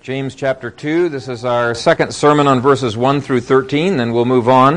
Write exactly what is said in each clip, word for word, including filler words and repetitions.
James chapter two. This is our second sermon on verses one through thirteen, then we'll move on.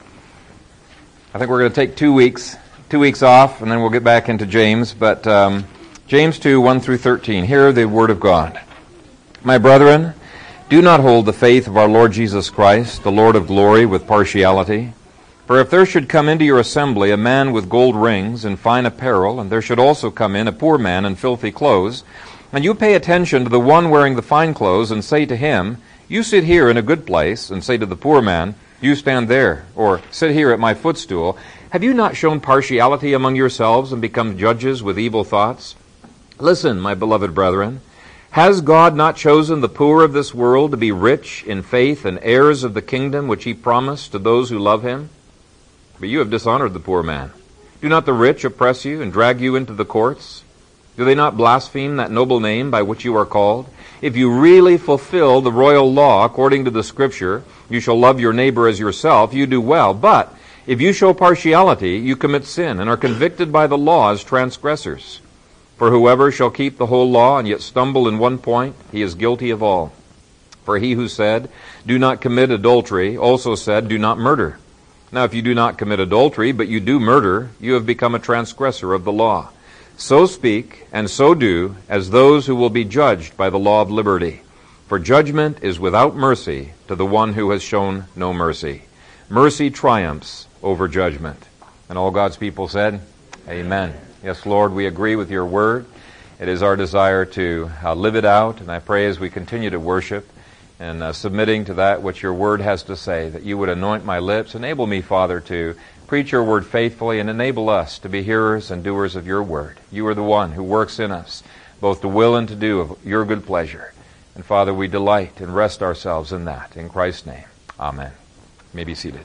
I think we're going to take two weeks, two weeks off, and then we'll get back into James. But um, James two, one through thirteen. Hear the word of God. My brethren, do not hold the faith of our Lord Jesus Christ, the Lord of glory, with partiality. For if there should come into your assembly a man with gold rings and fine apparel, and there should also come in a poor man in filthy clothes, and you pay attention to the one wearing the fine clothes, and say to him, you sit here in a good place, and say to the poor man, you stand there, or sit here at my footstool, have you not shown partiality among yourselves and become judges with evil thoughts? Listen, my beloved brethren, has God not chosen the poor of this world to be rich in faith and heirs of the kingdom which he promised to those who love him? But you have dishonored the poor man. Do not the rich oppress you and drag you into the courts? Do they not blaspheme that noble name by which you are called? If you really fulfill the royal law according to the Scripture, you shall love your neighbor as yourself, you do well. But if you show partiality, you commit sin and are convicted by the law as transgressors. For whoever shall keep the whole law and yet stumble in one point, he is guilty of all. For he who said, do not commit adultery, also said, do not murder. Now if you do not commit adultery, but you do murder, you have become a transgressor of the law. So speak, and so do, as those who will be judged by the law of liberty. For judgment is without mercy to the one who has shown no mercy. Mercy triumphs over judgment. And all God's people said, amen. Yes, Lord, we agree with your word. It is our desire to uh, live it out, and I pray as we continue to worship and uh, submitting to that which your word has to say, that you would anoint my lips. Enable me, Father, to preach your word faithfully, and enable us to be hearers and doers of your word. You are the one who works in us, both to will and to do of your good pleasure. And Father, we delight and rest ourselves in that. In Christ's name, amen. You may be seated.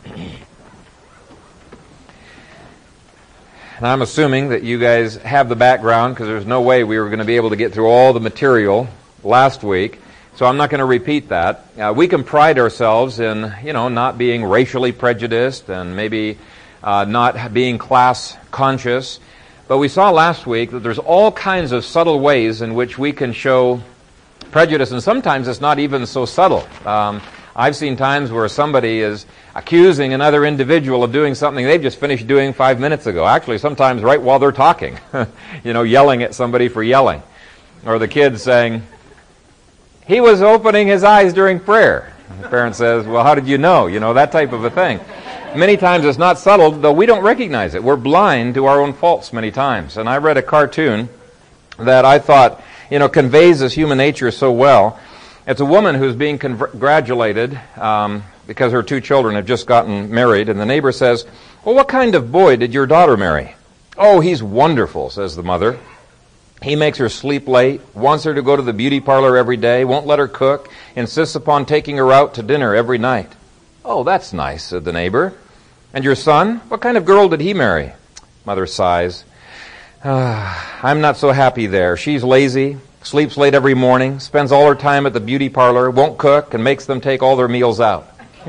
And I'm assuming that you guys have the background, because there's no way we were going to be able to get through all the material last week. So I'm not going to repeat that. Uh, we can pride ourselves in, you know, not being racially prejudiced and maybe uh, not being class conscious. But we saw last week that there's all kinds of subtle ways in which we can show prejudice, and sometimes it's not even so subtle. Um, I've seen times where somebody is accusing another individual of doing something they've just finished doing five minutes ago. Actually, sometimes right while they're talking, you know, yelling at somebody for yelling. Or the kids saying, he was opening his eyes during prayer. The parent says, well, how did you know? You know, that type of a thing. Many times it's not subtle, though we don't recognize it. We're blind to our own faults many times. And I read a cartoon that I thought, you know, conveys this human nature so well. It's a woman who's being congratulated um, because her two children have just gotten married. And the neighbor says, well, what kind of boy did your daughter marry? Oh, he's wonderful, says the mother. He makes her sleep late, wants her to go to the beauty parlor every day, won't let her cook, insists upon taking her out to dinner every night. Oh, that's nice, said the neighbor. And your son? What kind of girl did he marry? Mother sighs. Ah, I'm not so happy there. She's lazy, sleeps late every morning, spends all her time at the beauty parlor, won't cook, and makes them take all their meals out.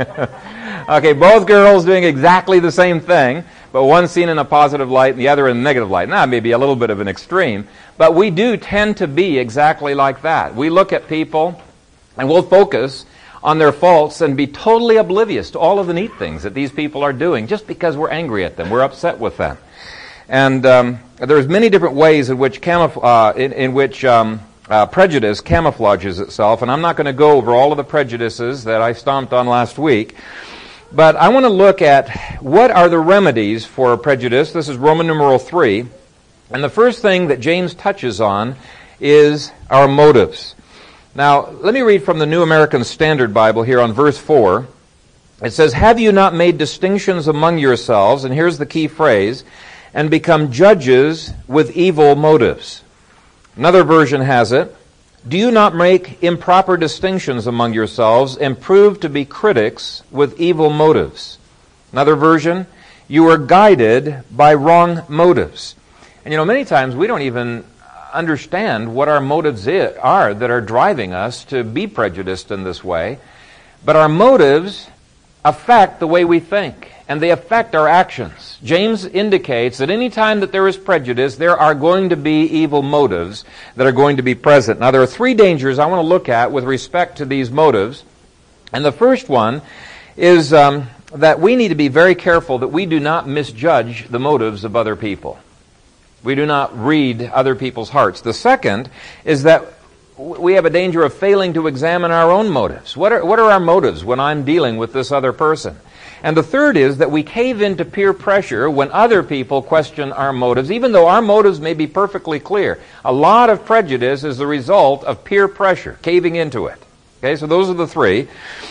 Okay, both girls doing exactly the same thing, but one seen in a positive light and the other in a negative light. Now, maybe a little bit of an extreme, but we do tend to be exactly like that. We look at people and we'll focus on their faults and be totally oblivious to all of the neat things that these people are doing just because we're angry at them, we're upset with them. And um, there's many different ways in which, camouf- uh, in, in which um, uh, prejudice camouflages itself, and I'm not going to go over all of the prejudices that I stomped on last week. But I want to look at what are the remedies for prejudice. This is Roman numeral three. And the first thing that James touches on is our motives. Now, let me read from the New American Standard Bible here on verse four. It says, have you not made distinctions among yourselves, and here's the key phrase, and become judges with evil motives? Another version has it, do you not make improper distinctions among yourselves and prove to be critics with evil motives? Another version, you are guided by wrong motives. And you know, many times we don't even understand what our motives are that are driving us to be prejudiced in this way. But our motives affect the way we think. and they affect our actions. James indicates that any time that there is prejudice, there are going to be evil motives that are going to be present. Now, there are three dangers I want to look at with respect to these motives. And the first one is um, that we need to be very careful that we do not misjudge the motives of other people. We do not read other people's hearts. The second is that we have a danger of failing to examine our own motives. What are, what are our motives when I'm dealing with this other person? And the third is that we cave into peer pressure when other people question our motives, even though our motives may be perfectly clear. A lot of prejudice is the result of peer pressure, caving into it. Okay, so those are the three.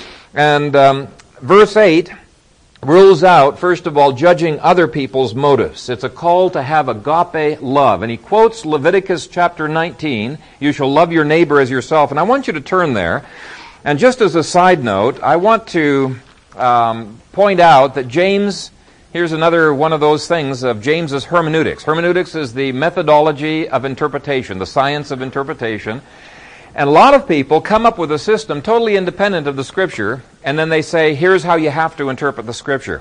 And um, verse eight rules out, first of all, judging other people's motives. It's a call to have agape love. And he quotes Leviticus chapter nineteen, you shall love your neighbor as yourself. And I want you to turn there. And just as a side note, I want to um, point out that James, here's another one of those things of James's hermeneutics. Hermeneutics is the methodology of interpretation, the science of interpretation. And a lot of people come up with a system totally independent of the Scripture, and then they say, here's how you have to interpret the Scripture.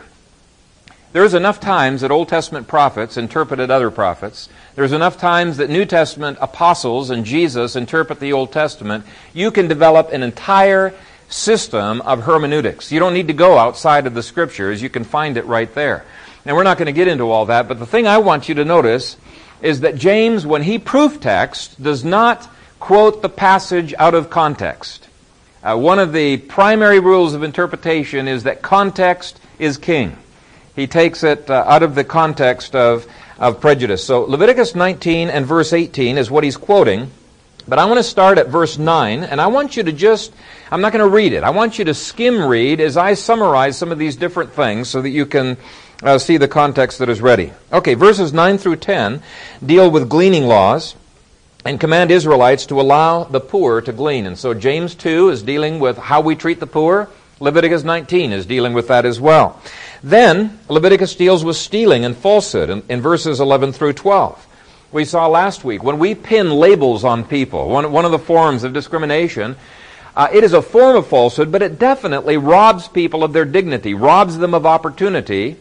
There's enough times that Old Testament prophets interpreted other prophets. There's enough times that New Testament apostles and Jesus interpret the Old Testament. You can develop an entire system of hermeneutics. You don't need to go outside of the Scriptures. You can find it right there. And we're not going to get into all that, but the thing I want you to notice is that James, when he proof texts, does not quote the passage out of context. Uh, one of the primary rules of interpretation is that context is king. He takes it uh, out of the context of, of prejudice. So Leviticus nineteen and verse eighteen is what he's quoting. But I want to start at verse nine, and I want you to just, I'm not going to read it. I want you to skim read as I summarize some of these different things so that you can uh, see the context that is ready. Okay, verses nine through ten deal with gleaning laws and command Israelites to allow the poor to glean. And so James two is dealing with how we treat the poor. Leviticus nineteen is dealing with that as well. Then Leviticus deals with stealing and falsehood in, in verses eleven through twelve. We saw last week, when we pin labels on people, one, one of the forms of discrimination, uh, it is a form of falsehood, but it definitely robs people of their dignity, robs them of opportunity.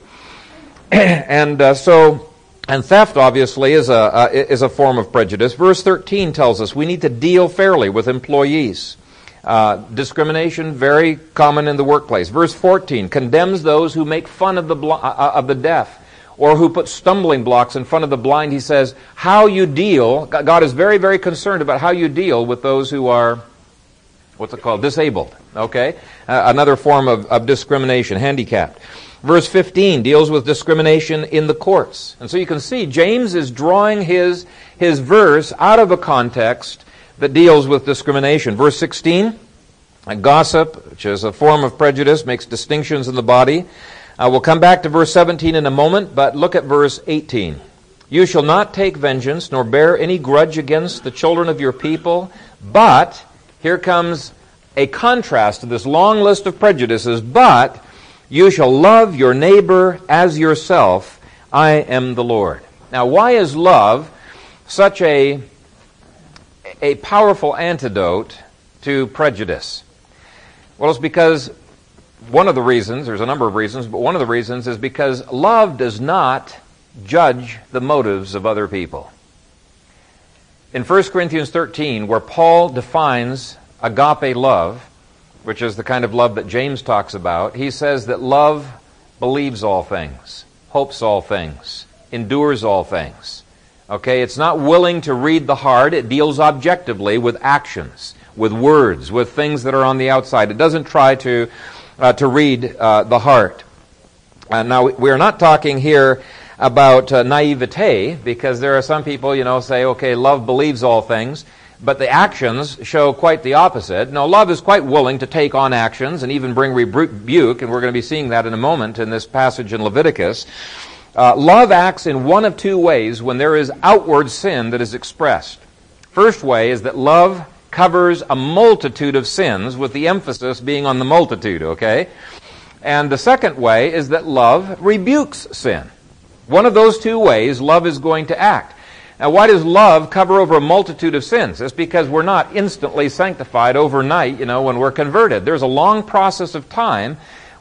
and uh, so, and theft obviously is a, uh, is a form of prejudice. Verse thirteen tells us we need to deal fairly with employees. Uh, discrimination, very common in the workplace. Verse fourteen condemns those who make fun of the bl- uh, of the deaf, or who put stumbling blocks in front of the blind. He says, how you deal, God is very, very concerned about how you deal with those who are, what's it called, disabled, okay? Uh, another form of, of discrimination, handicapped. Verse fifteen deals with discrimination in the courts. And so you can see James is drawing his, his verse out of a context that deals with discrimination. Verse sixteen, gossip, which is a form of prejudice, makes distinctions in the body. Uh, we'll come back to verse seventeen in a moment, but look at verse eighteen. You shall not take vengeance, nor bear any grudge against the children of your people, but, here comes a contrast to this long list of prejudices, but you shall love your neighbor as yourself. I am the Lord. Now, why is love such a, a powerful antidote to prejudice? Well, it's because one of the reasons, there's a number of reasons, but one of the reasons is because love does not judge the motives of other people. In First Corinthians thirteen, where Paul defines agape love, which is the kind of love that James talks about, he says that love believes all things, hopes all things, endures all things. Okay, it's not willing to read the heart. It deals objectively with actions, with words, with things that are on the outside. It doesn't try to Uh, to read uh, the heart. Uh, now, we are not talking here about uh, naivete, because there are some people, you know, say, okay, love believes all things, but the actions show quite the opposite. No, love is quite willing to take on actions and even bring rebuke, and we're going to be seeing that in a moment in this passage in Leviticus. Uh, love acts in one of two ways when there is outward sin that is expressed. First way is that love covers a multitude of sins, with the emphasis being on the multitude, okay? And the second way is that love rebukes sin. One of those two ways, love is going to act. Now, why does love cover over a multitude of sins? It's because we're not instantly sanctified overnight, you know, when we're converted. There's a long process of time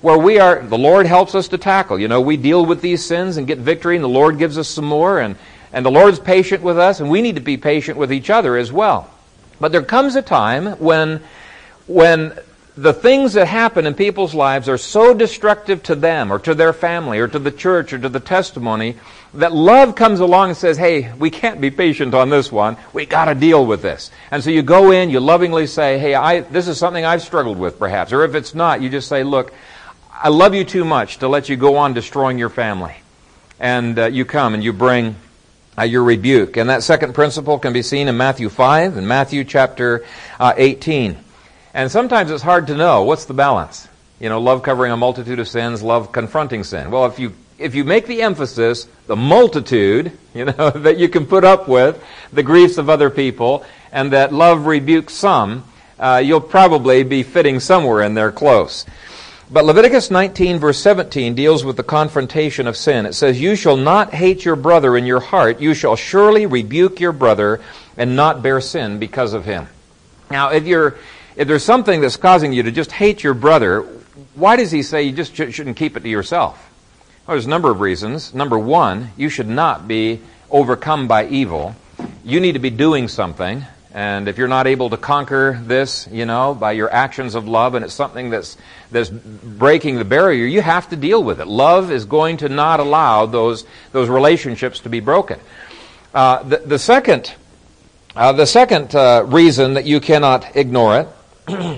where we are, the Lord helps us to tackle. You know, we deal with these sins and get victory, and the Lord gives us some more, and, and the Lord's patient with us, and we need to be patient with each other as well. But there comes a time when, when the things that happen in people's lives are so destructive to them or to their family or to the church or to the testimony that love comes along and says, hey, we can't be patient on this one. We got to deal with this. And so you go in, you lovingly say, hey, I, this is something I've struggled with perhaps. Or if it's not, you just say, look, I love you too much to let you go on destroying your family. And uh, you come and you bring uh, your rebuke. And that second principle can be seen in Matthew five and Matthew chapter uh, eighteen. And sometimes it's hard to know what's the balance. You know, love covering a multitude of sins, love confronting sin. Well, if you if you make the emphasis, the multitude, you know, that you can put up with the griefs of other people, and that love rebukes some, uh, you'll probably be fitting somewhere in there close. But Leviticus nineteen, verse seventeen, deals with the confrontation of sin. It says, you shall not hate your brother in your heart. You shall surely rebuke your brother and not bear sin because of him. Now, if you're if there's something that's causing you to just hate your brother, why does he say you just sh- shouldn't keep it to yourself? Well, there's a number of reasons. Number one, you should not be overcome by evil. You need to be doing something. And if you're not able to conquer this, you know, by your actions of love, and it's something that's that's breaking the barrier, you have to deal with it. Love is going to not allow those those relationships to be broken. Uh, the, the second, uh, the second uh, reason that you cannot ignore it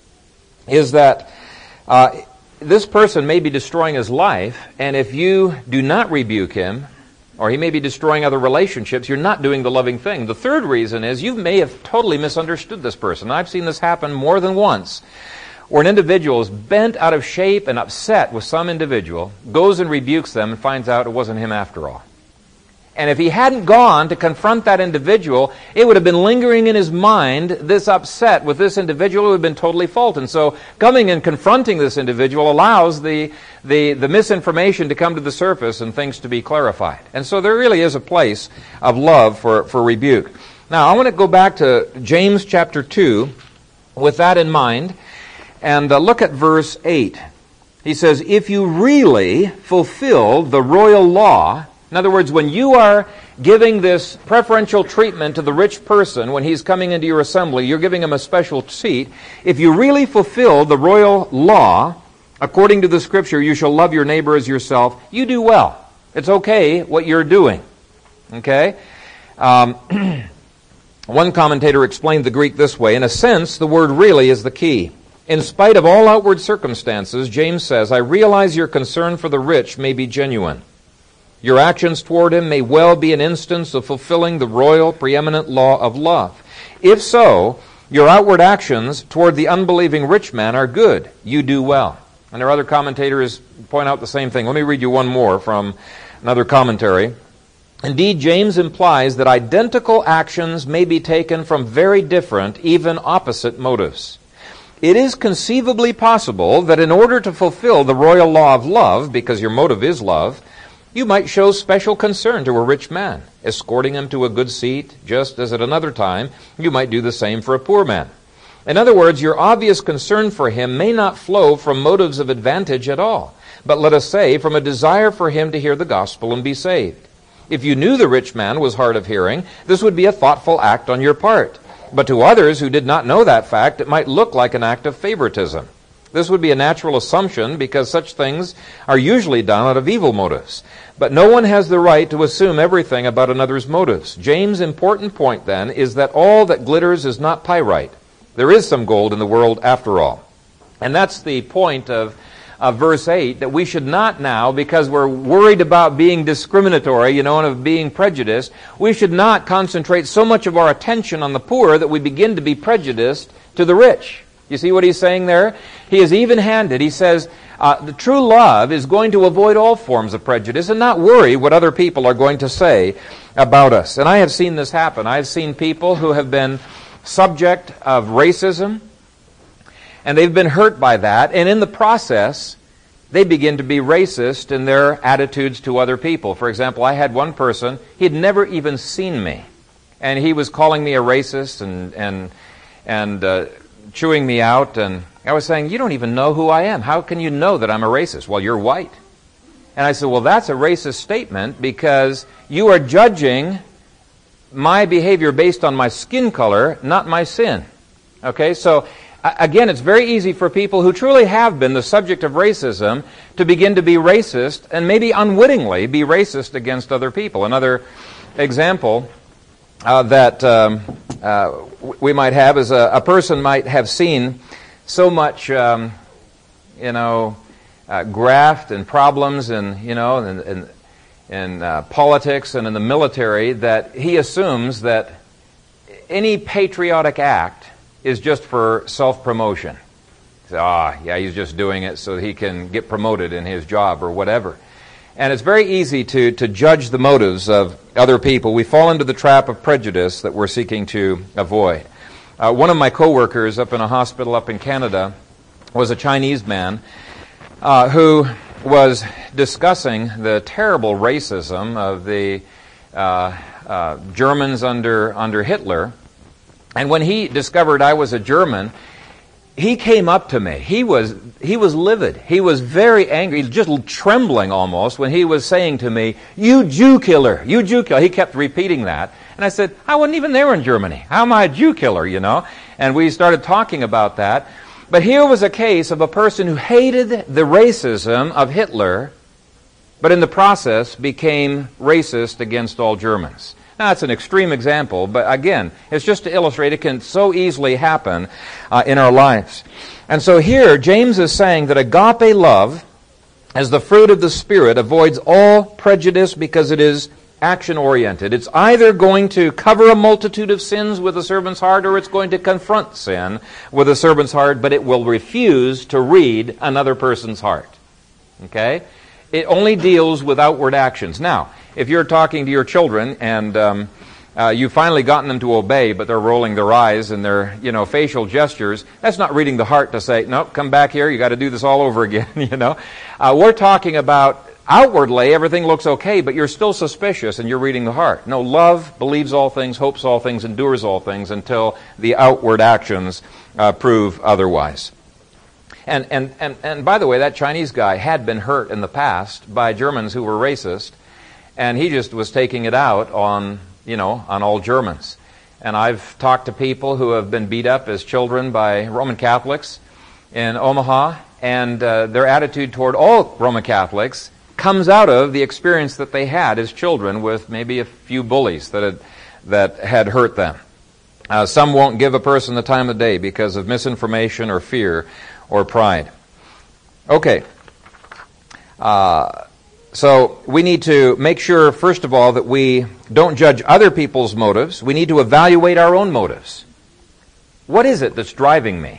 is that uh, this person may be destroying his life, and if you do not rebuke him, or he may be destroying other relationships, you're not doing the loving thing. The third reason is you may have totally misunderstood this person. I've seen this happen more than once, where an individual is bent out of shape and upset with some individual, goes and rebukes them and finds out it wasn't him after all. And if he hadn't gone to confront that individual, it would have been lingering in his mind, this upset with this individual who had been totally fault. And so coming and confronting this individual allows the, the, the misinformation to come to the surface and things to be clarified. And so there really is a place of love for, for rebuke. Now, I want to go back to James chapter two with that in mind and uh, look at verse eight. He says, if you really fulfill the royal law. In other words, when you are giving this preferential treatment to the rich person when he's coming into your assembly, you're giving him a special seat. If you really fulfill the royal law, according to the Scripture, you shall love your neighbor as yourself, you do well. It's okay what you're doing. Okay? Um, one commentator explained the Greek this way. In a sense, the word really is the key. In spite of all outward circumstances, James says, I realize your concern for the rich may be genuine. Your actions toward him may well be an instance of fulfilling the royal preeminent law of love. If so, your outward actions toward the unbelieving rich man are good. You do well. And there are other commentators point out the same thing. Let me read you one more from another commentary. Indeed, James implies that identical actions may be taken from very different, even opposite motives. It is conceivably possible that in order to fulfill the royal law of love, because your motive is love, you might show special concern to a rich man, escorting him to a good seat, just as at another time you might do the same for a poor man. In other words, your obvious concern for him may not flow from motives of advantage at all, but let us say from a desire for him to hear the gospel and be saved. If you knew the rich man was hard of hearing, this would be a thoughtful act on your part. But to others who did not know that fact, it might look like an act of favoritism. This would be a natural assumption because such things are usually done out of evil motives. But no one has the right to assume everything about another's motives. James' important point then is that all that glitters is not pyrite. There is some gold in the world after all. And that's the point of, of verse eight, that we should not now, because we're worried about being discriminatory, you know, and of being prejudiced, we should not concentrate so much of our attention on the poor that we begin to be prejudiced to the rich. You see what he's saying there? He is even-handed. He says uh, the true love is going to avoid all forms of prejudice and not worry what other people are going to say about us. And I have seen this happen. I've seen people who have been subject of racism, and they've been hurt by that, and in the process, they begin to be racist in their attitudes to other people. For example, I had one person, he'd never even seen me, and he was calling me a racist and and and uh, chewing me out, and I was saying, you don't even know who I am. How can you know that I'm a racist? Well, you're white. And I said, well, that's a racist statement because you are judging my behavior based on my skin color, not my sin. Okay, so again, it's very easy for people who truly have been the subject of racism to begin to be racist and maybe unwittingly be racist against other people. Another example uh, that um, uh, we might have is a, a person might have seen so much, um, you know, uh, graft and problems and, you know, and, and in uh, politics and in the military that he assumes that any patriotic act is just for self-promotion. Ah, yeah, he's just doing it so he can get promoted in his job or whatever. And it's very easy to, to judge the motives of other people. We fall into the trap of prejudice that we're seeking to avoid. Uh, one of my coworkers up in a hospital up in Canada was a Chinese man uh, who was discussing the terrible racism of the uh, uh, Germans under under Hitler. And when he discovered I was a German, he came up to me. He was he was livid. He was very angry, just trembling almost when he was saying to me, "You Jew killer, you Jew killer." He kept repeating that. And I said, I wasn't even there in Germany. How am I a Jew killer, you know? And we started talking about that. But here was a case of a person who hated the racism of Hitler, but in the process became racist against all Germans. Now, that's an extreme example, but again, it's just to illustrate it can so easily happen uh, in our lives. And so here, James is saying that agape love, as the fruit of the Spirit, avoids all prejudice because it is action-oriented. It's either going to cover a multitude of sins with a servant's heart, or it's going to confront sin with a servant's heart, but it will refuse to read another person's heart. Okay? It only deals with outward actions. Now, if you're talking to your children and um, uh, you've finally gotten them to obey, but they're rolling their eyes and their, you know, facial gestures, that's not reading the heart to say, no, come back here, you got to do this all over again, you know. Uh, we're talking about outwardly, everything looks okay, but you're still suspicious and you're reading the heart. No, love believes all things, hopes all things, endures all things until the outward actions uh, prove otherwise. And, and, and, and by the way, that Chinese guy had been hurt in the past by Germans who were racist, and he just was taking it out on, you know, on all Germans. And I've talked to people who have been beat up as children by Roman Catholics in Omaha, and uh, their attitude toward all Roman Catholics comes out of the experience that they had as children with maybe a few bullies that had, that had hurt them. Uh, some won't give a person the time of day because of misinformation or fear or pride. Okay. Uh, so we need to make sure, first of all, that we don't judge other people's motives. We need to evaluate our own motives. What is it that's driving me?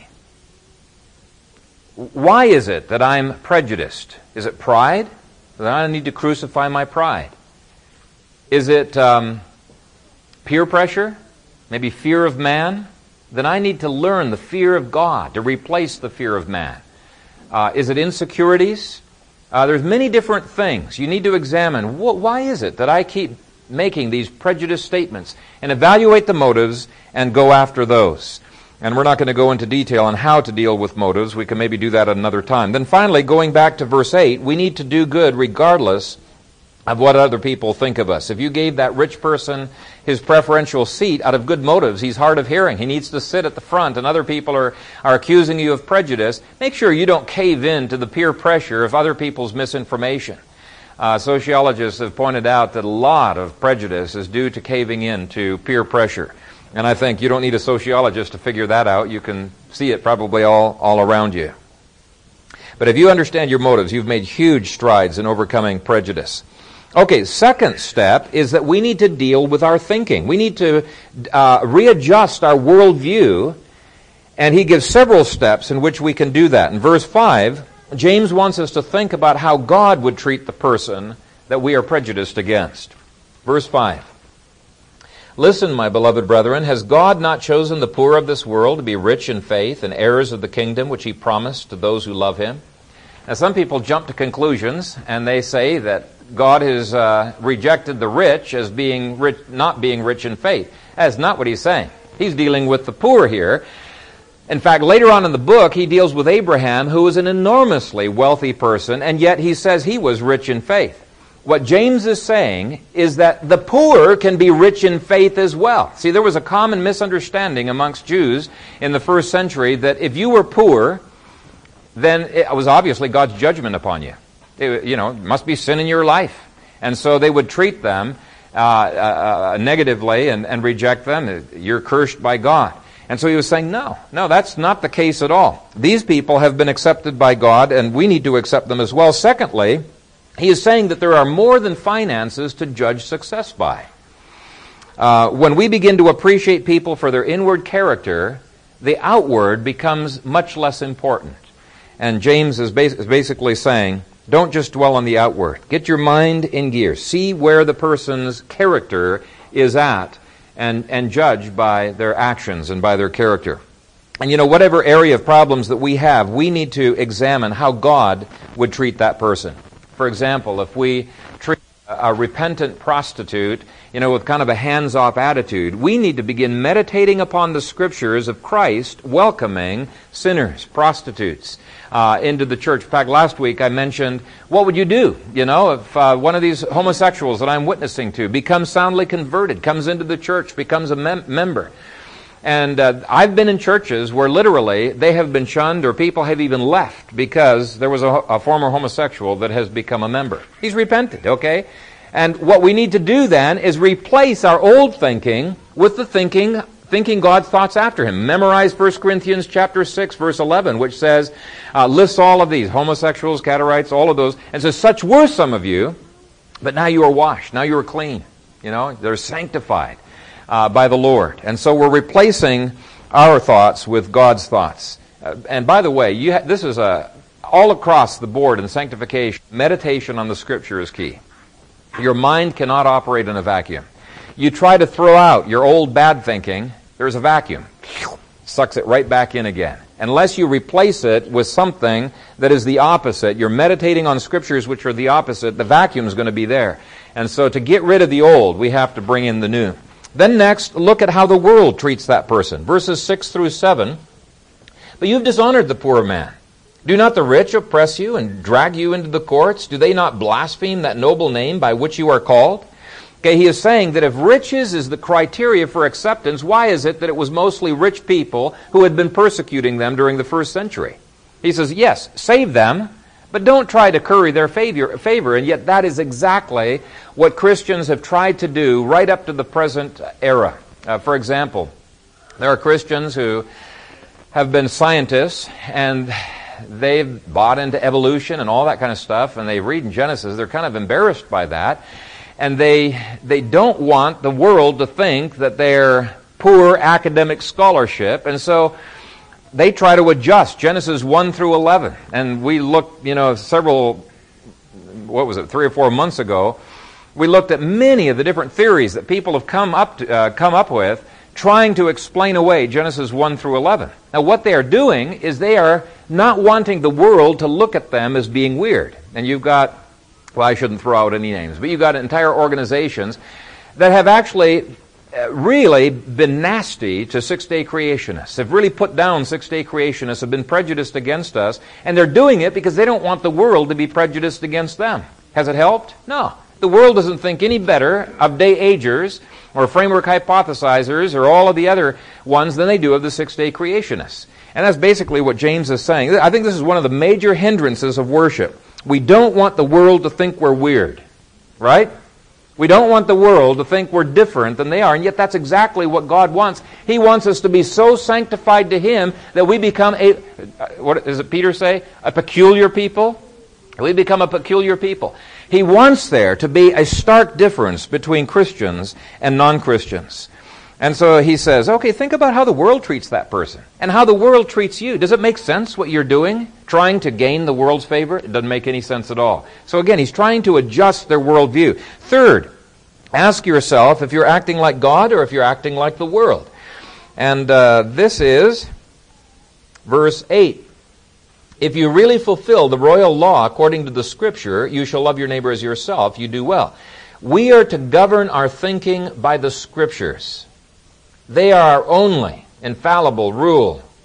Why is it that I'm prejudiced? Is it pride? Then I need to crucify my pride. Is it um, peer pressure? Maybe fear of man? Then I need to learn the fear of God to replace the fear of man. Uh, is it insecurities? Uh, there's many different things. You need to examine, wh- why is it that I keep making these prejudiced statements? And evaluate the motives and go after those. And we're not going to go into detail on how to deal with motives. We can maybe do that at another time. Then finally, going back to verse eight, we need to do good regardless of what other people think of us. If you gave that rich person his preferential seat out of good motives, he's hard of hearing. He needs to sit at the front, and other people are, are accusing you of prejudice. Make sure you don't cave in to the peer pressure of other people's misinformation. Uh, sociologists have pointed out that a lot of prejudice is due to caving in to peer pressure. And I think you don't need a sociologist to figure that out. You can see it probably all, all around you. But if you understand your motives, you've made huge strides in overcoming prejudice. Okay, second step is that we need to deal with our thinking. We need to uh, readjust our worldview, and he gives several steps in which we can do that. In verse five, James wants us to think about how God would treat the person that we are prejudiced against. Verse five. Listen, my beloved brethren, has God not chosen the poor of this world to be rich in faith and heirs of the kingdom which he promised to those who love him? Now, some people jump to conclusions, and they say that God has uh, rejected the rich as being rich, not being rich in faith. That's not what he's saying. He's dealing with the poor here. In fact, later on in the book, he deals with Abraham, who was an enormously wealthy person, and yet he says he was rich in faith. What James is saying is that the poor can be rich in faith as well. See, there was a common misunderstanding amongst Jews in the first century that if you were poor, then it was obviously God's judgment upon you. It, you know, it must be sin in your life. And so they would treat them uh, uh, negatively and, and reject them. You're cursed by God. And so he was saying, no, no, that's not the case at all. These people have been accepted by God, and we need to accept them as well. Secondly, he is saying that there are more than finances to judge success by. Uh, when we begin to appreciate people for their inward character, the outward becomes much less important. And James is, bas- is basically saying, don't just dwell on the outward. Get your mind in gear. See where the person's character is at, and, and judge by their actions and by their character. And you know, whatever area of problems that we have, we need to examine how God would treat that person. For example, if we treat a repentant prostitute, you know, with kind of a hands-off attitude, we need to begin meditating upon the Scriptures of Christ welcoming sinners, prostitutes, uh, into the church. In fact, last week I mentioned, what would you do, you know, if uh, one of these homosexuals that I'm witnessing to becomes soundly converted, comes into the church, becomes a mem- member. And uh, I've been in churches where literally they have been shunned, or people have even left because there was a, a former homosexual that has become a member. He's repented, okay? And what we need to do then is replace our old thinking with the thinking thinking God's thoughts after him. Memorize First Corinthians chapter six, verse eleven, which says, uh, lists all of these, homosexuals, Catarrhites, all of those, and says, such were some of you, but now you are washed, now you are clean. You know, they're sanctified uh, by the Lord. And so we're replacing our thoughts with God's thoughts. Uh, and by the way, you ha- this is a all across the board in sanctification, meditation on the Scripture is key. Your mind cannot operate in a vacuum. You try to throw out your old bad thinking, there's a vacuum. Sucks it right back in again. Unless you replace it with something that is the opposite, you're meditating on Scriptures which are the opposite, the vacuum is going to be there. And so to get rid of the old, we have to bring in the new. Then next, look at how the world treats that person. Verses six through seven. But you've dishonored the poor man. Do not the rich oppress you and drag you into the courts? Do they not blaspheme that noble name by which you are called? Okay, he is saying that if riches is the criteria for acceptance, why is it that it was mostly rich people who had been persecuting them during the first century? He says, yes, save them, but don't try to curry their favor, favor. And yet that is exactly what Christians have tried to do right up to the present era. Uh, for example, there are Christians who have been scientists, and they've bought into evolution and all that kind of stuff, and they read in Genesis. They're kind of embarrassed by that. And they they don't want the world to think that they're poor academic scholarship. And so they try to adjust Genesis one through eleven. And we looked, you know, several, what was it, three or four months ago, we looked at many of the different theories that people have come up to, uh, come up with trying to explain away Genesis one through eleven. Now what they are doing is they are not wanting the world to look at them as being weird. And you've got, well, I shouldn't throw out any names, but you've got entire organizations that have actually really been nasty to six-day creationists, have really put down six-day creationists, have been prejudiced against us, and they're doing it because they don't want the world to be prejudiced against them. Has it helped? No. The world doesn't think any better of day-agers or framework hypothesizers or all of the other ones than they do of the six-day creationists. And that's basically what James is saying. I think this is one of the major hindrances of worship. We don't want the world to think we're weird, right? We don't want the world to think we're different than they are, and yet that's exactly what God wants. He wants us to be so sanctified to Him that we become a, what does it Peter say? A peculiar people? We become a peculiar people. He wants there to be a stark difference between Christians and non-Christians. And so he says, okay, think about how the world treats that person and how the world treats you. Does it make sense what you're doing? Trying to gain the world's favor? It doesn't make any sense at all. So again, he's trying to adjust their worldview. Third, ask yourself if you're acting like God or if you're acting like the world. And uh, this is verse eight. If you really fulfill the royal law according to the Scripture, you shall love your neighbor as yourself, you do well. We are to govern our thinking by the Scriptures. They are our only infallible rule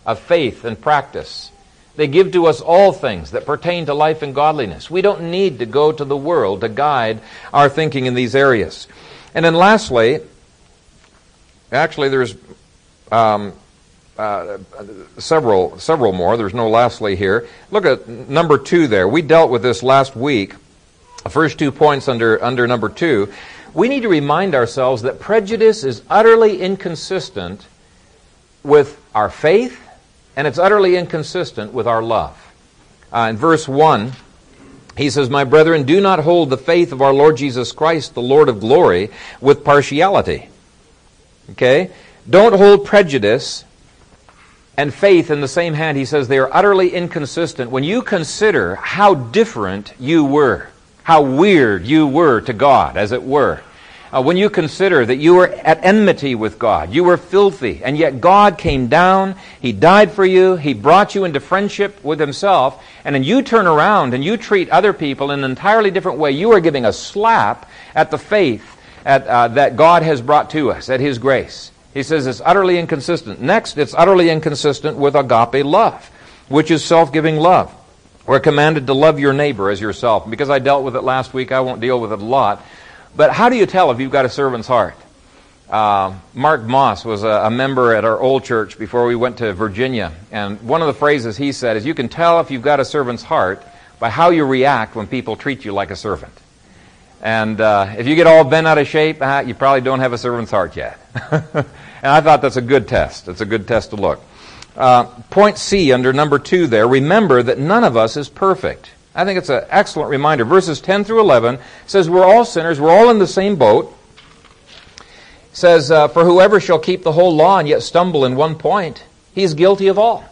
of faith and practice. They give to us all things that pertain to life and godliness. We don't need to go to the world to guide our thinking in these areas. And then lastly, actually there's um, uh, several several more. There's no lastly here. Look at number two there. We dealt with this last week. The first two points under, under number two. We need to remind ourselves that prejudice is utterly inconsistent with our faith, and it's utterly inconsistent with our love. Uh, in verse one, he says, "My brethren, do not hold the faith of our Lord Jesus Christ, the Lord of glory, with partiality." Okay? Don't hold prejudice and faith in the same hand. He says they are utterly inconsistent. When you consider how different you were, how weird you were to God, as it were, Uh, when you consider that you were at enmity with God, you were filthy, and yet God came down, He died for you, He brought you into friendship with Himself, and then you turn around and you treat other people in an entirely different way, you are giving a slap at the faith at, uh, that God has brought to us, at His grace. He says it's utterly inconsistent. Next, it's utterly inconsistent with agape love, which is self-giving love. We're commanded to love your neighbor as yourself. Because I dealt with it last week, I won't deal with it a lot. But how do you tell if you've got a servant's heart? Uh, Mark Moss was a, a member at our old church before we went to Virginia. And one of the phrases he said is, you can tell if you've got a servant's heart by how you react when people treat you like a servant. And uh, if you get all bent out of shape, uh, you probably don't have a servant's heart yet. And I thought that's a good test. It's a good test to look. Uh, point C under number two there, remember that none of us is perfect. I think it's an excellent reminder. Verses ten through eleven says we're all sinners. We're all in the same boat. It says, uh, for whoever shall keep the whole law and yet stumble in one point, he is guilty of all.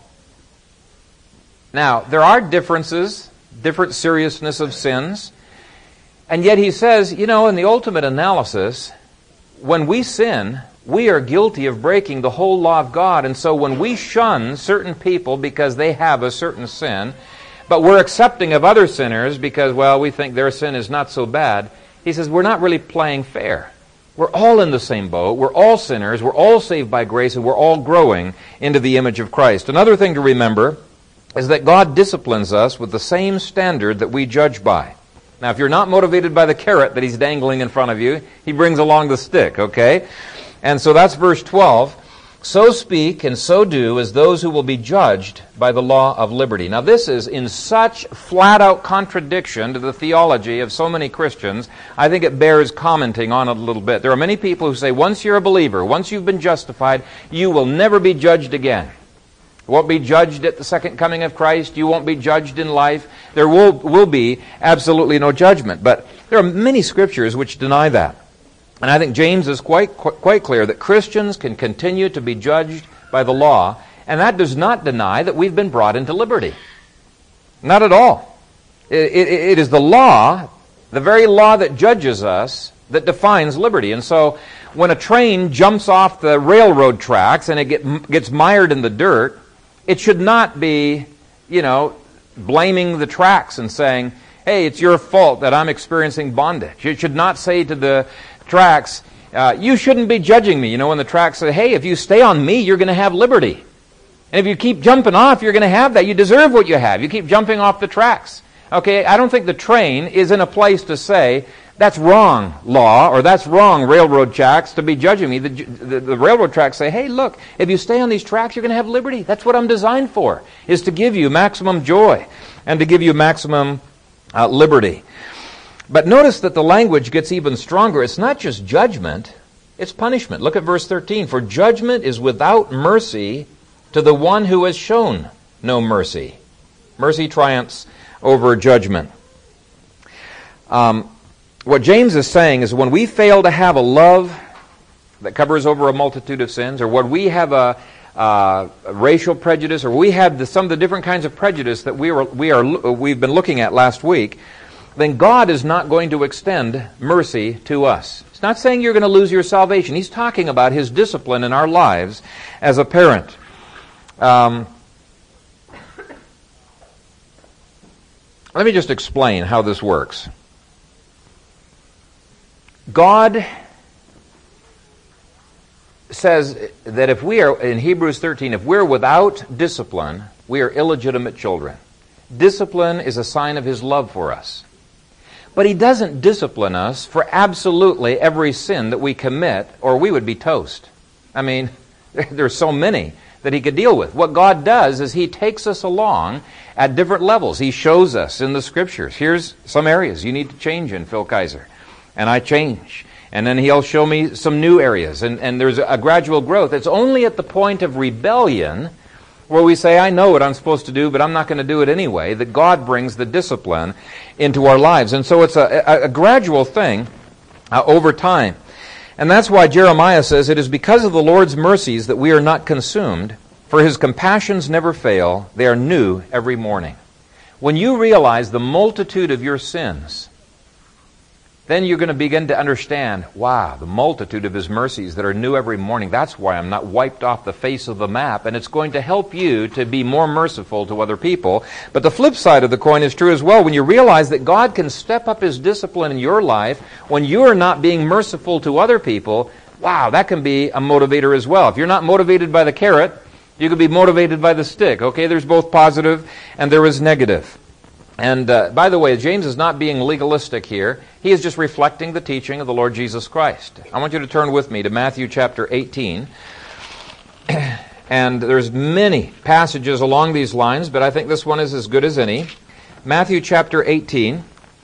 Now, there are differences, different seriousness of sins. And yet he says, you know, in the ultimate analysis, when we sin, we are guilty of breaking the whole law of God. And so when we shun certain people because they have a certain sin, but we're accepting of other sinners because, well, we think their sin is not so bad. He says, we're not really playing fair. We're all in the same boat. We're all sinners. We're all saved by grace, and we're all growing into the image of Christ. Another thing to remember is that God disciplines us with the same standard that we judge by. Now, if you're not motivated by the carrot that He's dangling in front of you, He brings along the stick, okay? And so that's verse twelve. So speak and so do as those who will be judged by the law of liberty. Now this is in such flat-out contradiction to the theology of so many Christians, I think it bears commenting on it a little bit. There are many people who say once you're a believer, once you've been justified, you will never be judged again. You won't be judged at the second coming of Christ. You won't be judged in life. There will, will be absolutely no judgment. But there are many scriptures which deny that. And I think James is quite quite clear that Christians can continue to be judged by the law, and that does not deny that we've been brought into liberty. Not at all. It, it, it is the law, the very law that judges us, that defines liberty. And so when a train jumps off the railroad tracks and it get, gets mired in the dirt, it should not be, you know, blaming the tracks and saying, hey, it's your fault that I'm experiencing bondage. It should not say to the tracks, uh, you shouldn't be judging me. You know, when the tracks say, hey, if you stay on me, you're going to have liberty. And if you keep jumping off, you're going to have that. You deserve what you have. You keep jumping off the tracks. Okay, I don't think the train is in a place to say, that's wrong, law, or that's wrong, railroad tracks, to be judging me. The, the, the railroad tracks say, hey, look, if you stay on these tracks, you're going to have liberty. That's what I'm designed for, is to give you maximum joy and to give you maximum uh, liberty. But notice that the language gets even stronger. It's not just judgment, it's punishment. Look at verse thirteen. For judgment is without mercy to the one who has shown no mercy. Mercy triumphs over judgment. Um, what James is saying is when we fail to have a love that covers over a multitude of sins, or when we have a, uh, a racial prejudice, or we have the, some of the different kinds of prejudice that we, were, we are, we've been looking at last week, then God is not going to extend mercy to us. It's not saying you're going to lose your salvation. He's talking about His discipline in our lives as a parent. Um, let me just explain how this works. God says that if we are, in Hebrews thirteen, if we're without discipline, we are illegitimate children. Discipline is a sign of His love for us. But He doesn't discipline us for absolutely every sin that we commit, or we would be toast. I mean, there's so many that He could deal with. What God does is He takes us along at different levels. He shows us in the Scriptures. Here's some areas you need to change in, Phil Kaiser. And I change. And then He'll show me some new areas. And, and there's a gradual growth. It's only at the point of rebellion where we say, I know what I'm supposed to do, but I'm not going to do it anyway, that God brings the discipline into our lives. And so it's a, a, a gradual thing uh, over time. And that's why Jeremiah says, it is because of the Lord's mercies that we are not consumed, for His compassions never fail. They are new every morning. When you realize the multitude of your sins, then you're going to begin to understand, wow, the multitude of His mercies that are new every morning. That's why I'm not wiped off the face of the map. And it's going to help you to be more merciful to other people. But the flip side of the coin is true as well. When you realize that God can step up His discipline in your life when you are not being merciful to other people, wow, that can be a motivator as well. If you're not motivated by the carrot, you can be motivated by the stick. Okay, there's both positive and there is negative. And uh, by the way, James is not being legalistic here. He is just reflecting the teaching of the Lord Jesus Christ. I want you to turn with me to Matthew chapter eighteen. And there's many passages along these lines, but I think this one is as good as any. Matthew chapter eighteen.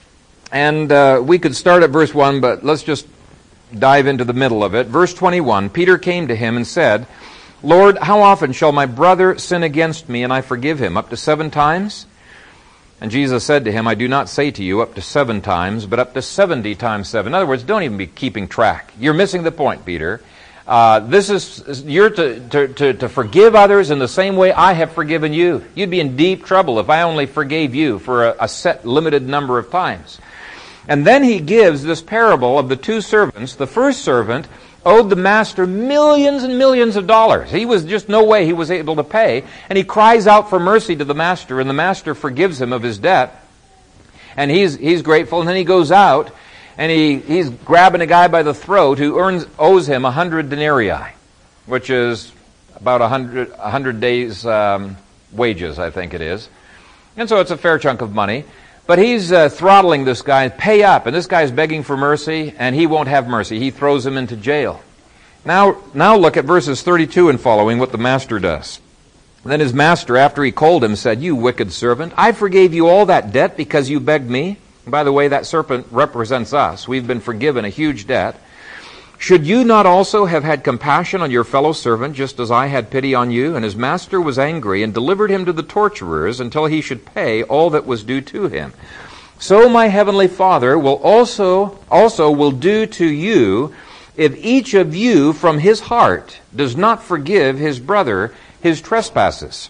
And uh, we could start at verse one, but let's just dive into the middle of it. Verse twenty-one, Peter came to Him and said, Lord, how often shall my brother sin against me and I forgive him? Up to seven times? And Jesus said to him, I do not say to you up to seven times, but up to seventy times seven. In other words, don't even be keeping track. You're missing the point, Peter. Uh, this is you're to, to, to, to forgive others in the same way I have forgiven you. You'd be in deep trouble if I only forgave you for a, a set limited number of times. And then He gives this parable of the two servants. The first servant owed the master millions and millions of dollars. He was just no way he was able to pay. And he cries out for mercy to the master, and the master forgives him of his debt. And he's he's grateful, and then he goes out, and he, he's grabbing a guy by the throat who earns owes him a hundred denarii, which is about a hundred, a hundred days' um, wages, I think it is. And so it's a fair chunk of money. But he's uh, throttling this guy, pay up, and this guy's begging for mercy, and he won't have mercy. He throws him into jail. Now, now look at verses thirty-two and following, what the master does. Then his master, after he called him, said, You wicked servant, I forgave you all that debt because you begged me. And by the way, that serpent represents us. We've been forgiven a huge debt. Should you not also have had compassion on your fellow servant, just as I had pity on you? And his master was angry and delivered him to the torturers until he should pay all that was due to him. So my heavenly Father will also also will do to you if each of you from his heart does not forgive his brother his trespasses.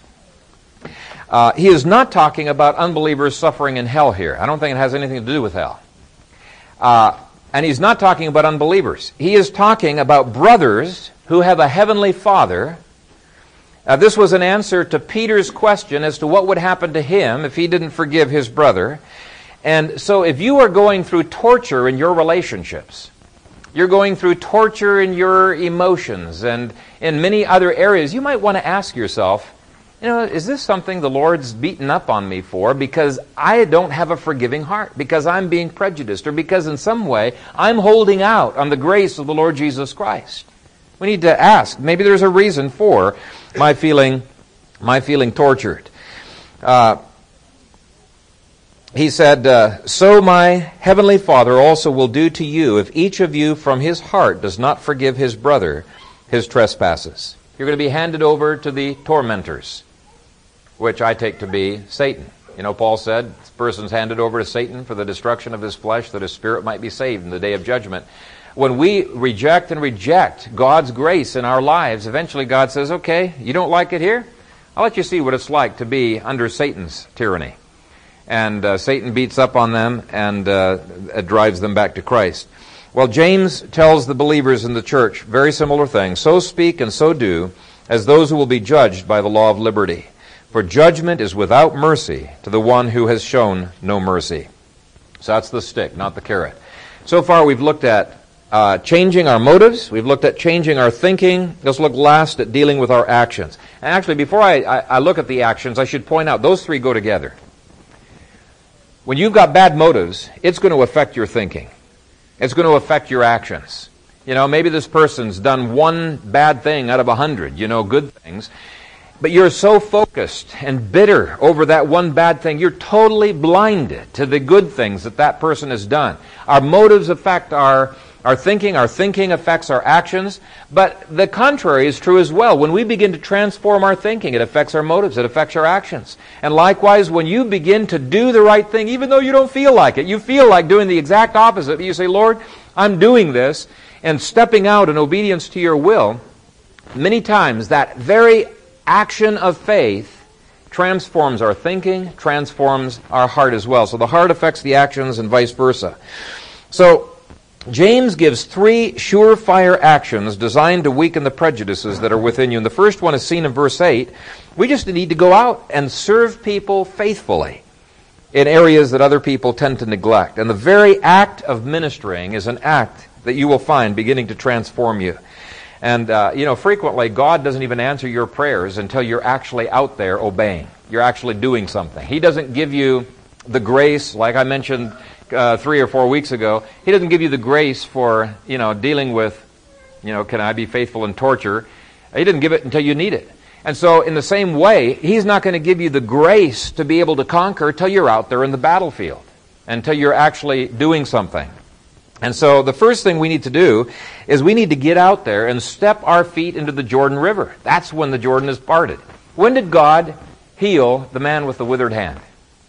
Uh, he is not talking about unbelievers suffering in hell here. I don't think it has anything to do with hell. Uh, And He's not talking about unbelievers. He is talking about brothers who have a heavenly Father. Uh, this was an answer to Peter's question as to what would happen to him if he didn't forgive his brother. And so if you are going through torture in your relationships, you're going through torture in your emotions and in many other areas, you might want to ask yourself, you know, is this something the Lord's beaten up on me for because I don't have a forgiving heart, because I'm being prejudiced, or because in some way I'm holding out on the grace of the Lord Jesus Christ? We need to ask. Maybe there's a reason for my feeling, my feeling tortured. Uh, he said, uh, So my heavenly Father also will do to you if each of you from his heart does not forgive his brother his trespasses. You're going to be handed over to the tormentors, which I take to be Satan. You know, Paul said, this person's handed over to Satan for the destruction of his flesh, that his spirit might be saved in the day of judgment. When we reject and reject God's grace in our lives, eventually God says, okay, you don't like it here? I'll let you see what it's like to be under Satan's tyranny. And uh, Satan beats up on them and uh, drives them back to Christ. Well, James tells the believers in the church very similar things. So speak and so do as those who will be judged by the law of liberty. For judgment is without mercy to the one who has shown no mercy. So that's the stick, not the carrot. So far we've looked at uh, changing our motives. We've looked at changing our thinking. Let's look last at dealing with our actions. And actually, before I, I, I look at the actions, I should point out those three go together. When you've got bad motives, it's going to affect your thinking. It's going to affect your actions. You know, maybe this person's done one bad thing out of a hundred, you know, good things. But you're so focused and bitter over that one bad thing, you're totally blinded to the good things that that person has done. Our motives affect our, our thinking. Our thinking affects our actions. But the contrary is true as well. When we begin to transform our thinking, it affects our motives. It affects our actions. And likewise, when you begin to do the right thing, even though you don't feel like it, you feel like doing the exact opposite. You say, Lord, I'm doing this, and stepping out in obedience to your will, many times that very action of faith transforms our thinking, transforms our heart as well. So the heart affects the actions and vice versa. So James gives three surefire actions designed to weaken the prejudices that are within you. And the first one is seen in verse eight. We just need to go out and serve people faithfully in areas that other people tend to neglect. And the very act of ministering is an act that you will find beginning to transform you. And, uh, you know, frequently God doesn't even answer your prayers until you're actually out there obeying. You're actually doing something. He doesn't give you the grace, like I mentioned uh, three or four weeks ago. He doesn't give you the grace for, you know, dealing with, you know, can I be faithful in torture? He doesn't give it until you need it. And so in the same way, He's not going to give you the grace to be able to conquer until you're out there in the battlefield, until you're actually doing something. And so the first thing we need to do is we need to get out there and step our feet into the Jordan River. That's when the Jordan is parted. When did God heal the man with the withered hand?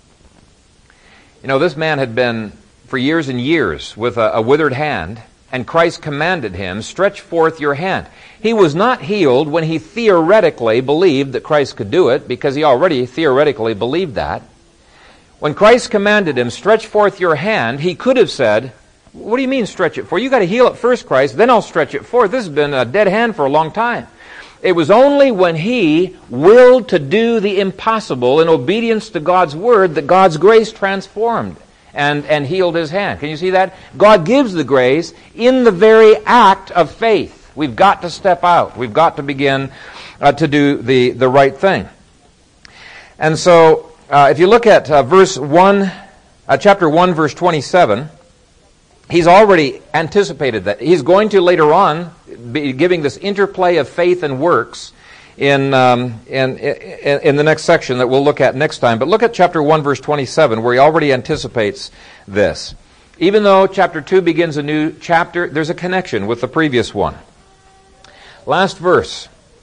You know, this man had been for years and years with a, a withered hand, and Christ commanded him, stretch forth your hand. He was not healed when he theoretically believed that Christ could do it, because he already theoretically believed that. When Christ commanded him, stretch forth your hand, he could have said, what do you mean stretch it for? You got to heal it first, Christ, then I'll stretch it forth. This has been a dead hand for a long time. It was only when he willed to do the impossible in obedience to God's word that God's grace transformed and, and healed his hand. Can you see that? God gives the grace in the very act of faith. We've got to step out. We've got to begin uh, to do the, the right thing. And so, uh, if you look at uh, verse one, uh, chapter one, verse twenty-seven, He's already anticipated that. He's going to later on be giving this interplay of faith and works in, um, in, in, in the next section that we'll look at next time. But look at chapter one, verse twenty-seven, where he already anticipates this. Even though chapter two begins a new chapter, there's a connection with the previous one. Last verse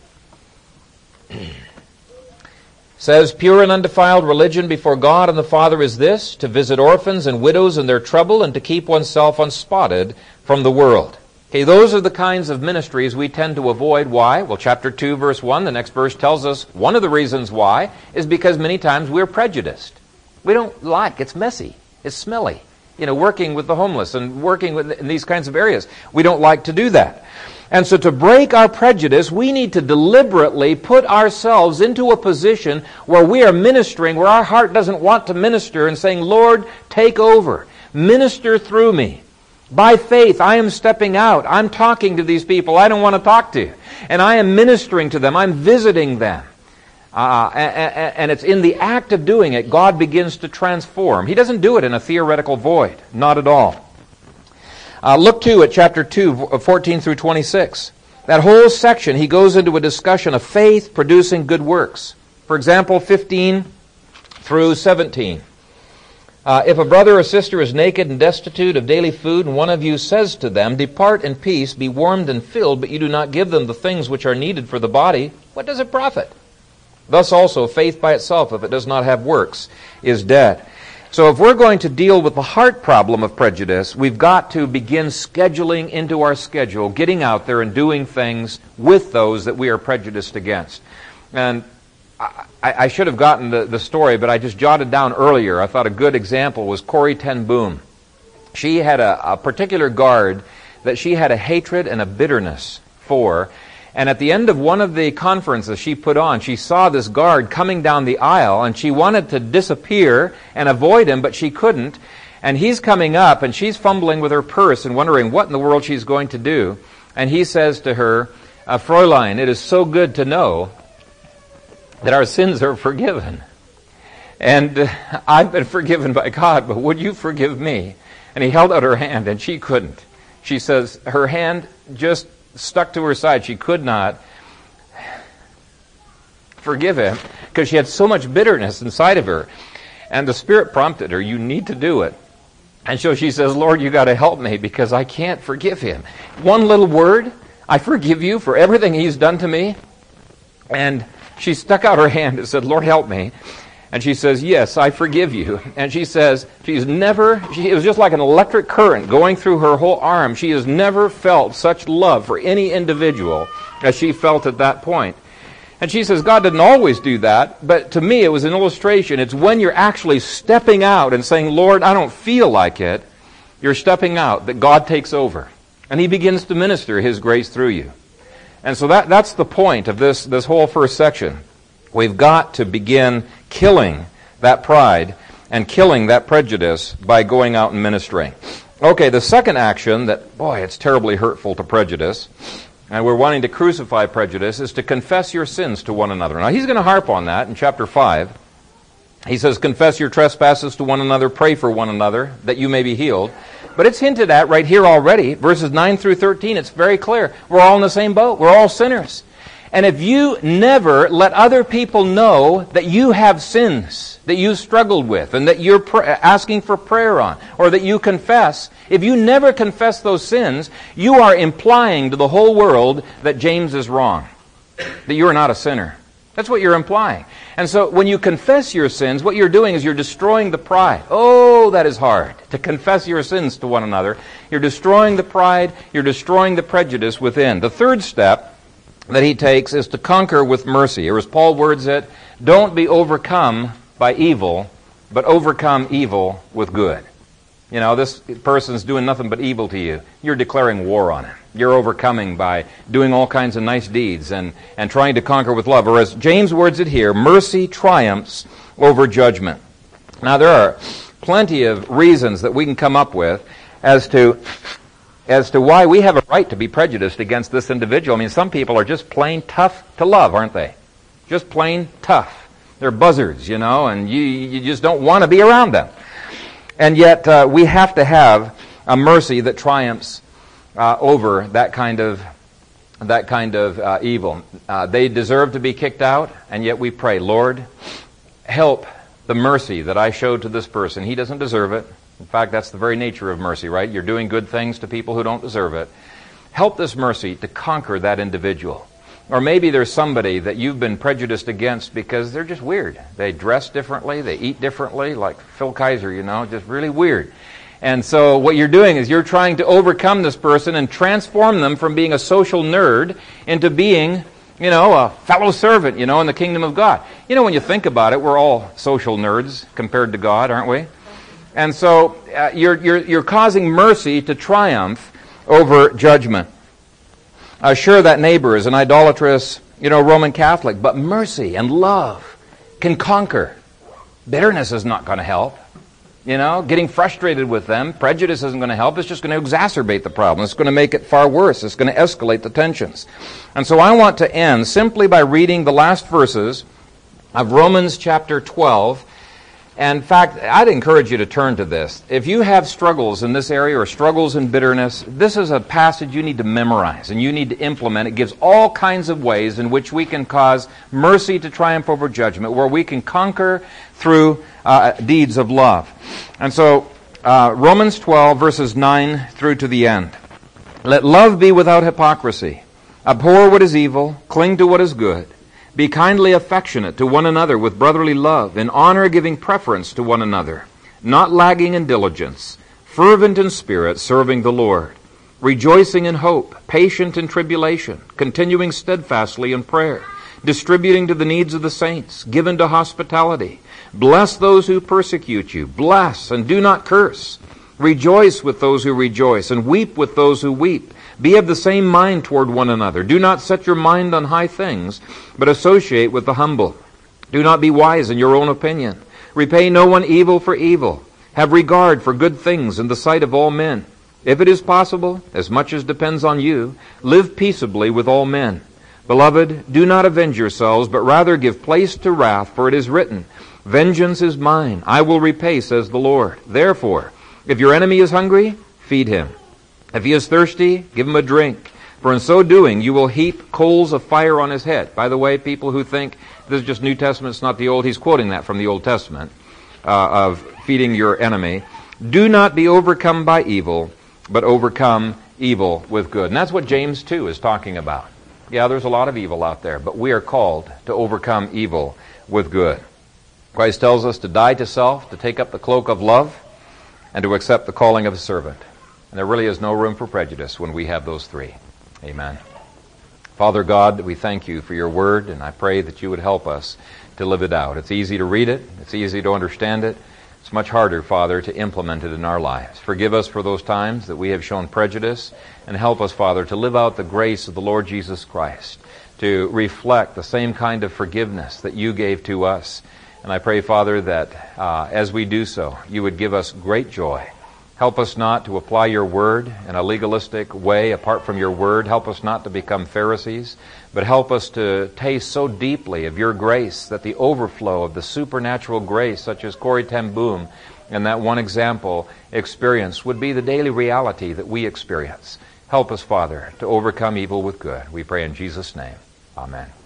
says, pure and undefiled religion before God and the Father is this, to visit orphans and widows in their trouble and to keep oneself unspotted from the world. Okay, those are the kinds of ministries we tend to avoid. Why? Well, chapter two, verse one, the next verse tells us one of the reasons why is because many times we're prejudiced. We don't like, it's messy, it's smelly. You know, working with the homeless and working with, in these kinds of areas. We don't like to do that. And so to break our prejudice, we need to deliberately put ourselves into a position where we are ministering, where our heart doesn't want to minister, and saying, Lord, take over. Minister through me. By faith, I am stepping out. I'm talking to these people I don't want to talk to. And I am ministering to them. I'm visiting them. Uh, and, and it's in the act of doing it, God begins to transform. He doesn't do it in a theoretical void. Not at all. Uh, look too at chapter two, fourteen through twenty-six. That whole section, he goes into a discussion of faith producing good works. For example, fifteen through seventeen. Uh, if a brother or sister is naked and destitute of daily food, and one of you says to them, depart in peace, be warmed and filled, but you do not give them the things which are needed for the body, what does it profit? Thus also, faith by itself, if it does not have works, is dead. So if we're going to deal with the heart problem of prejudice, we've got to begin scheduling into our schedule, getting out there and doing things with those that we are prejudiced against. And I, I should have gotten the, the story, but I just jotted down earlier. I thought a good example was Corrie ten Boom. She had a, a particular guard that she had a hatred and a bitterness for. And at the end of one of the conferences she put on, she saw this guard coming down the aisle, and she wanted to disappear and avoid him, but she couldn't. And he's coming up, and she's fumbling with her purse and wondering what in the world she's going to do. And he says to her, uh, Fräulein, it is so good to know that our sins are forgiven. And uh, I've been forgiven by God, but would you forgive me? And he held out her hand, and she couldn't. She says her hand just stuck to her side. She could not forgive him because she had so much bitterness inside of her. And the Spirit prompted her, you need to do it. And so she says, Lord, you got to help me because I can't forgive him. One little word, I forgive you for everything he's done to me. And she stuck out her hand and said, Lord, help me. And she says, yes, I forgive you. And she says, she's never, she, it was just like an electric current going through her whole arm. She has never felt such love for any individual as she felt at that point. And she says, God didn't always do that, but to me it was an illustration. It's when you're actually stepping out and saying, Lord, I don't feel like it, you're stepping out, that God takes over. And he begins to minister his grace through you. And so that, that's the point of this, this whole first section. We've got to begin killing that pride and killing that prejudice by going out and ministering. Okay, the second action that, boy, it's terribly hurtful to prejudice, and we're wanting to crucify prejudice, is to confess your sins to one another. Now, he's going to harp on that in chapter five. He says, confess your trespasses to one another, pray for one another, that you may be healed. But it's hinted at right here already, verses nine through thirteen. It's very clear. We're all in the same boat. We're all sinners. And if you never let other people know that you have sins that you struggled with and that you're pr- asking for prayer on, or that you confess, if you never confess those sins, you are implying to the whole world that James is wrong, that you're not a sinner. That's what you're implying. And so when you confess your sins, what you're doing is you're destroying the pride. Oh, that is hard, to confess your sins to one another. You're destroying the pride, you're destroying the prejudice within. The third step that he takes is to conquer with mercy. Or as Paul words it, don't be overcome by evil, but overcome evil with good. You know, this person's doing nothing but evil to you. You're declaring war on him. You're overcoming by doing all kinds of nice deeds and, and trying to conquer with love. Or as James words it here, mercy triumphs over judgment. Now, there are plenty of reasons that we can come up with as to as to why we have a right to be prejudiced against this individual. I mean, some people are just plain tough to love, aren't they? Just plain tough. They're buzzards, you know, and you, you just don't want to be around them. And yet, uh, we have to have a mercy that triumphs uh, over that kind of that kind of uh, evil. Uh, they deserve to be kicked out, and yet we pray, Lord, help the mercy that I showed to this person. He doesn't deserve it. In fact, that's the very nature of mercy, right? You're doing good things to people who don't deserve it. Help this mercy to conquer that individual. Or maybe there's somebody that you've been prejudiced against because they're just weird. They dress differently, they eat differently, like Phil Kaiser, you know, just really weird. And so what you're doing is you're trying to overcome this person and transform them from being a social nerd into being, you know, a fellow servant, you know, in the kingdom of God. You know, when you think about it, we're all social nerds compared to God, aren't we? And so uh, you're, you're, you're causing mercy to triumph over judgment. Uh, sure, that neighbor is an idolatrous, you know, Roman Catholic, but mercy and love can conquer. Bitterness is not going to help. You know, getting frustrated with them, prejudice isn't going to help. It's just going to exacerbate the problem. It's going to make it far worse. It's going to escalate the tensions. And so I want to end simply by reading the last verses of Romans chapter twelve. And in fact, I'd encourage you to turn to this. If you have struggles in this area or struggles in bitterness, this is a passage you need to memorize and you need to implement. It gives all kinds of ways in which we can cause mercy to triumph over judgment, where we can conquer through uh, deeds of love. And so, uh, Romans twelve, verses nine through to the end. Let love be without hypocrisy. Abhor what is evil, cling to what is good. Be kindly affectionate to one another with brotherly love, in honor giving preference to one another, not lagging in diligence, fervent in spirit, serving the Lord, rejoicing in hope, patient in tribulation, continuing steadfastly in prayer, distributing to the needs of the saints, given to hospitality. Bless those who persecute you. Bless and do not curse. Rejoice with those who rejoice, and weep with those who weep. Be of the same mind toward one another. Do not set your mind on high things, but associate with the humble. Do not be wise in your own opinion. Repay no one evil for evil. Have regard for good things in the sight of all men. If it is possible, as much as depends on you, live peaceably with all men. Beloved, do not avenge yourselves, but rather give place to wrath, for it is written, Vengeance is mine, I will repay, says the Lord. Therefore, if your enemy is hungry, feed him. If he is thirsty, give him a drink. For in so doing, you will heap coals of fire on his head. By the way, people who think this is just New Testament, it's not the Old, he's quoting that from the Old Testament, uh, of feeding your enemy. Do not be overcome by evil, but overcome evil with good. And that's what James two is talking about. Yeah, there's a lot of evil out there, but we are called to overcome evil with good. Christ tells us to die to self, to take up the cloak of love, and to accept the calling of a servant. And there really is no room for prejudice when we have those three. Amen. Father God, we thank you for your word, and I pray that you would help us to live it out. It's easy to read it. It's easy to understand it. It's much harder, Father, to implement it in our lives. Forgive us for those times that we have shown prejudice, and help us, Father, to live out the grace of the Lord Jesus Christ, to reflect the same kind of forgiveness that you gave to us. And I pray, Father, that uh, as we do so, you would give us great joy. Help us not to apply your word in a legalistic way apart from your word. Help us not to become Pharisees, but help us to taste so deeply of your grace that the overflow of the supernatural grace, such as Corrie ten Boom and that one example experience, would be the daily reality that we experience. Help us, Father, to overcome evil with good. We pray in Jesus' name. Amen.